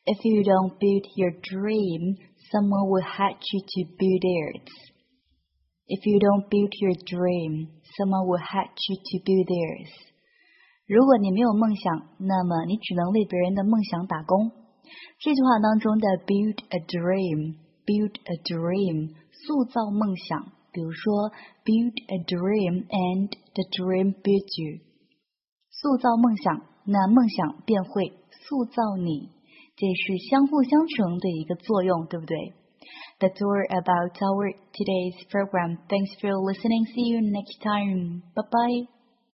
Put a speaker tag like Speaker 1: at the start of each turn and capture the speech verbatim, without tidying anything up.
Speaker 1: If you don't build your dream, someone will help you to build theirs. If you don't build your dream, someone will help you to build theirs. 如果你没有梦想，那么你只能为别人的梦想打工。这句话当中的 build a dream, build a dream, 塑造梦想，比如说 build a dream and the dream builds you. 塑造梦想，那梦想便会塑造你，这是相互相成的一个作用，对不对？ That's all about our today's program. Thanks for listening. See you next time. Bye bye.